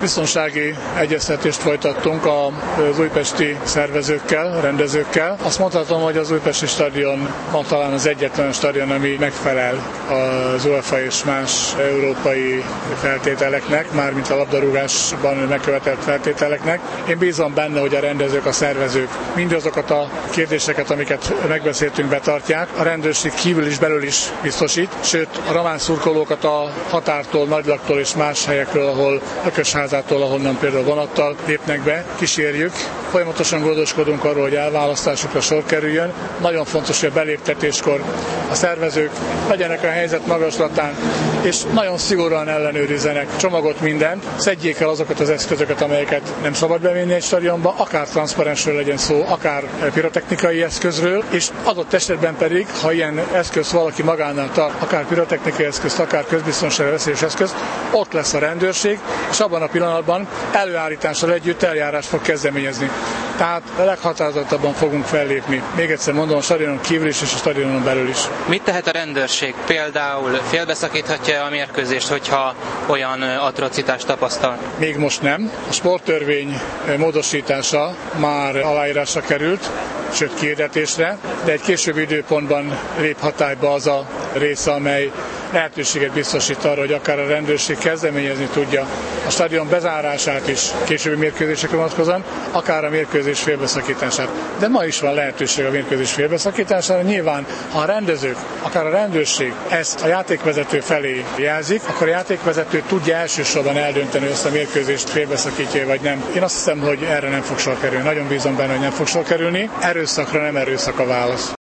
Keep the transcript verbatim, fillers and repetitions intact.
Biztonsági egyeztetést folytattunk az újpesti szervezőkkel, rendezőkkel. Azt mondhatom, hogy az újpesti stadion ma talán az egyetlen stadion, ami megfelel az UEFA és más európai feltételeknek, mármint a labdarúgásban megkövetelt feltételeknek. Én bízom benne, hogy a rendezők, a szervezők mindazokat a kérdéseket, amiket megbeszéltünk, betartják. A rendőrség kívül is, belül is biztosít, sőt a román szurkolókat a határtól, Nagylaktól és más helyekről, ahol Ökösházától, ahonnan például vonattal lépnek be, kísérjük. Folyamatosan gondoskodunk arról, hogy elválasztásukra sor kerüljön. Nagyon fontos, hogy a beléptetéskor a szervezők legyenek a helyzet magaslatán, és nagyon szigorúan ellenőrizzenek csomagot, mindent, szedjék el azokat az eszközöket, amelyeket nem szabad bevinni egy stadionba, akár transzparensről legyen szó, akár pirotechnikai eszközről, és adott esetben pedig, ha ilyen eszköz valaki magánál tart, akár pirotechnikai eszközt, akár közbiztonságra veszélyes eszközt, ott lesz a rendőrség, és abban a pillanatban előállítással együtt eljárást fog kezdeményezni. Tehát a leghatározottabban fogunk fellépni. Még egyszer mondom, a stadionon kívül is és a stadionon belül is. Mit tehet a rendőrség? Például félbeszakíthatja a mérkőzést, hogyha olyan atrocitást tapasztal? Még most nem. A sporttörvény módosítása már aláírásra került, sőt kihirdetésre, de egy későbbi időpontban lép hatályba az a része, amely lehetőséget biztosít arra, hogy akár a rendőrség kezdeményezni tudja a stadion bezárását is későbbi mérkőzésekre vonatkozóan, akár a mérkőzés félbeszakítását. De ma is van lehetőség a mérkőzés félbeszakítására. Nyilván, ha a rendezők, akár a rendőrség ezt a játékvezető felé jelzik, akkor a játékvezető tudja elsősorban eldönteni, hogy ezt a mérkőzést félbeszakítja vagy nem. Én azt hiszem, hogy erre nem fog sor kerülni. Nagyon bízom benne, hogy nem fog sor kerülni. Erőszakra nem erőszak a válasz.